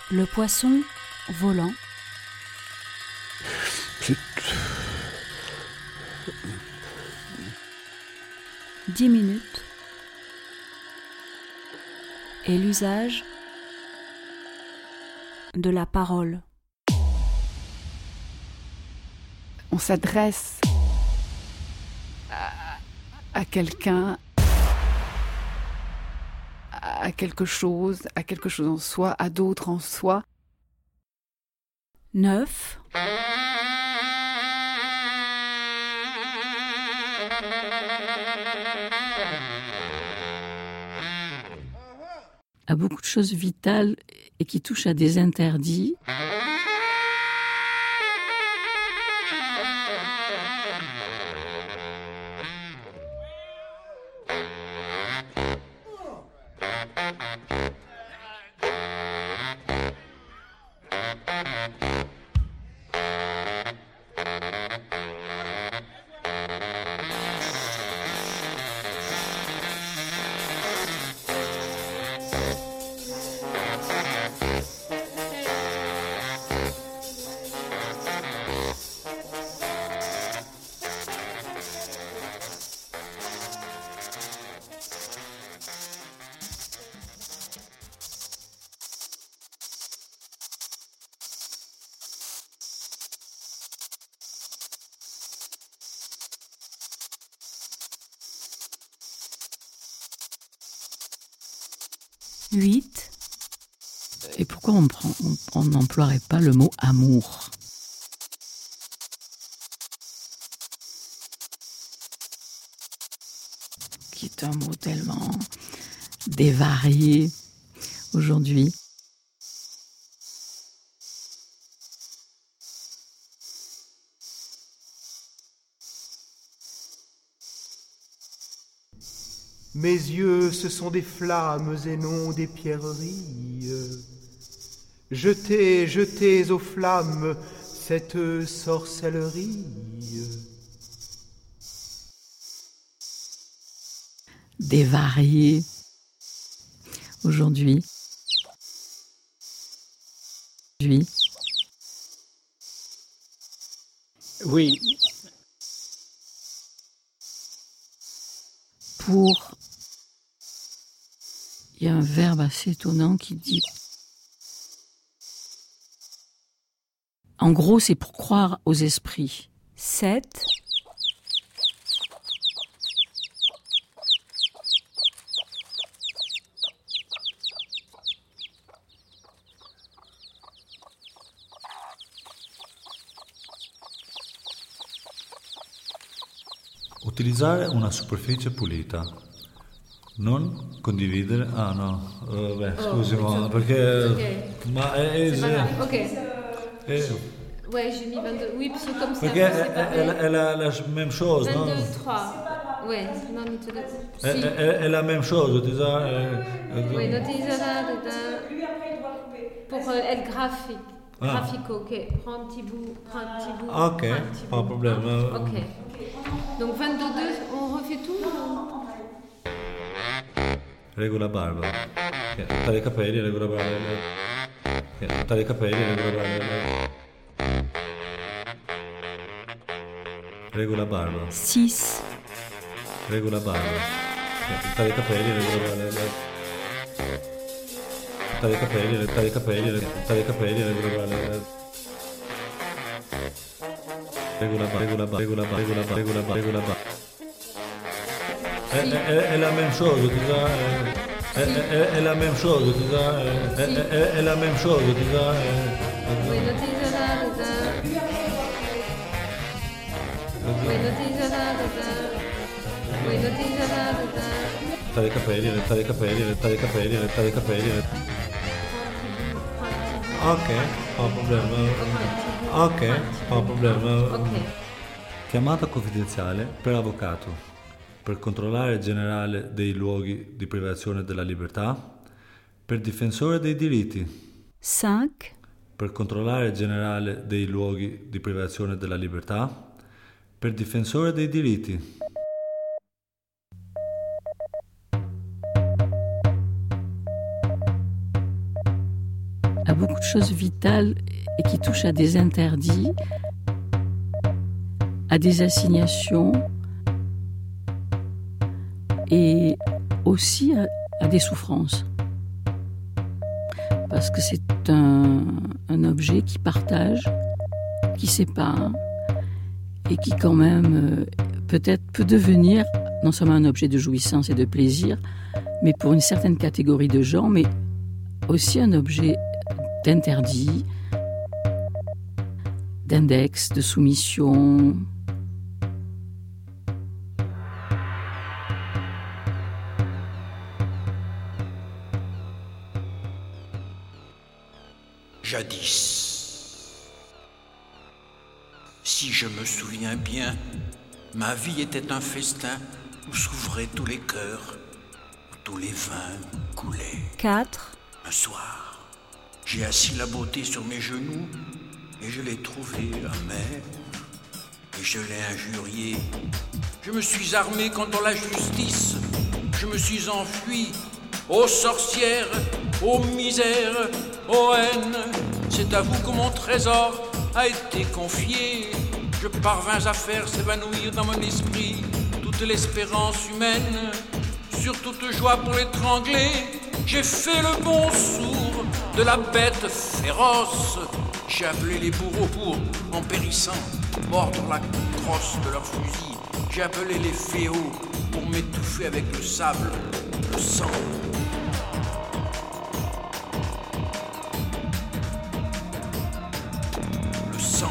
Le poisson volant. C'est... 10 minutes. Et l'usage de la parole. On s'adresse à quelqu'un, à quelque chose en soi, à d'autres en soi. 9. À beaucoup de choses vitales et qui touchent à des interdits. Huit. Et pourquoi on n'emploierait pas le mot amour ? Qui est un mot tellement dévarié aujourd'hui. Mes yeux, ce sont des flammes et non des pierreries. Jetez, jetez aux flammes cette sorcellerie. Dévarié aujourd'hui. Oui. Il y a un verbe assez étonnant qui dit... En gros, c'est pour croire aux esprits. 7. Utilizzare una superficie pulita. Non condividere... Ah no, scusi, ma perché... Okay. Ma C'est pas grave, ok. Ouais, j'ai mis 22. Oui, parce que comme ça, perché è la même chose, 22, non? 3. Ouais, non, mais tu l'as dit. È la même chose, utilizzare... Oui, l'utilizzare pour être graphique. Graphique, ok. Prends un petit bout. Ok, pas de problème. Ok. Donc 22, on refait tout Regola barba. Taglia i capelli, regola barba. Taglia i capelli, regola barba. Regola barba. 6. Regola barba. Taglia i capelli, regola barba. Taglia i capelli, taglia i capelli, taglia i capelli, regola barba. Regola barba. È la même chose, tu vois. È la même chose, tu vois. È la même chose, tu vois. Oui, l'utilizzare Taglia i capelli, taglia i capelli, taglia i capelli, taglia i capelli. Ok, non problema. Ok, non problema. Ok. Chiamata confidenziale per avvocato, per controllore generale dei luoghi di privazione della libertà, per difensore dei diritti. 5. Per controllore generale dei luoghi di privazione della libertà, per difensore dei diritti. beaucoup de choses vitales et qui touchent à des interdits, à des assignations et aussi à des souffrances. Parce que c'est un objet qui partage, qui sépare et qui quand même peut-être peut devenir non seulement un objet de jouissance et de plaisir, mais pour une certaine catégorie de gens, mais aussi un objet d'interdit, d'index, de soumission. Jadis, si je me souviens bien, ma vie était un festin où s'ouvraient tous les cœurs, où tous les vins coulaient. 4, Un soir, j'ai assis la beauté sur mes genoux et je l'ai trouvée amère et je l'ai injuriée. Je me suis armé contre la justice, je me suis enfui. Ô sorcières, ô misère, ô haine, c'est à vous que mon trésor a été confié. Je parvins à faire s'évanouir dans mon esprit toute l'espérance humaine. Sur toute joie pour l'étrangler, j'ai fait le bon sourd de la bête féroce. J'ai appelé les bourreaux pour, en périssant, mordre la crosse de leurs fusils. J'ai appelé les fléaux pour m'étouffer avec le sable, le sang. Le sang.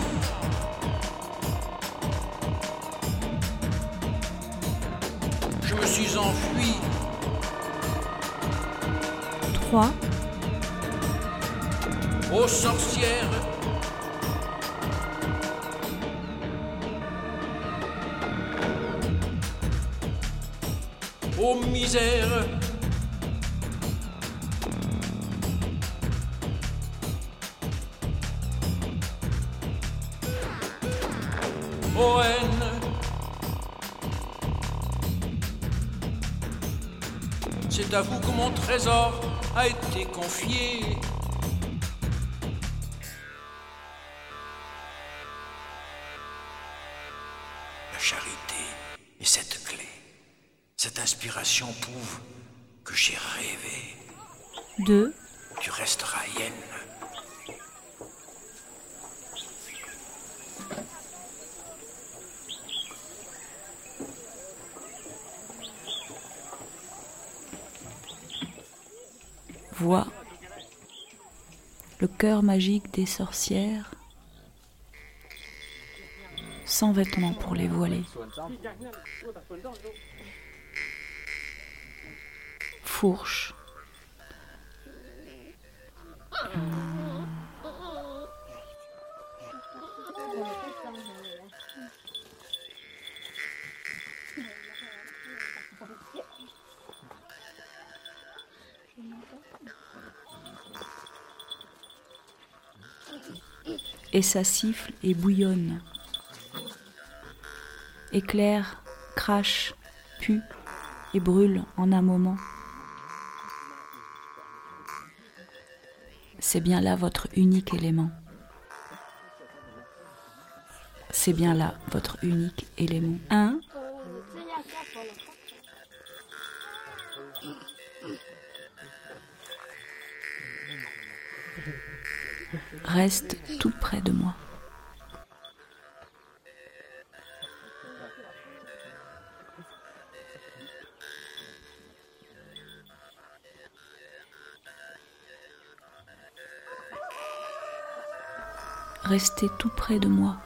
Je me suis enfui. 3, Ô sorcières, ô misère, ô haine, c'est à vous que mon trésor a été confié. La charité est cette clé. Cette inspiration prouve que j'ai rêvé. 2, Tu resteras hyène. voix, le cœur magique des sorcières, sans vêtements pour les voiler. Fourche. Et ça siffle et bouillonne. Éclaire, crache, pue et brûle en un moment. C'est bien là votre unique élément. C'est bien là votre unique élément. 1, reste tout près de moi. Restez tout près de moi.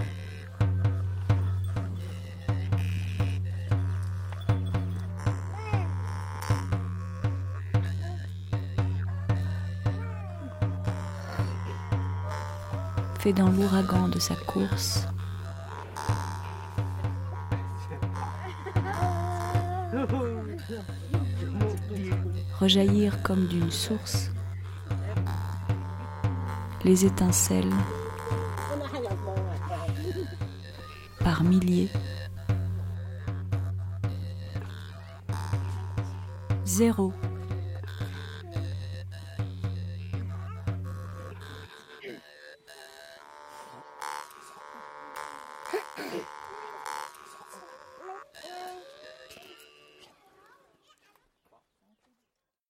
Fait dans l'ouragan de sa course. Rejaillir comme d'une source. Les étincelles par milliers. 0. 2.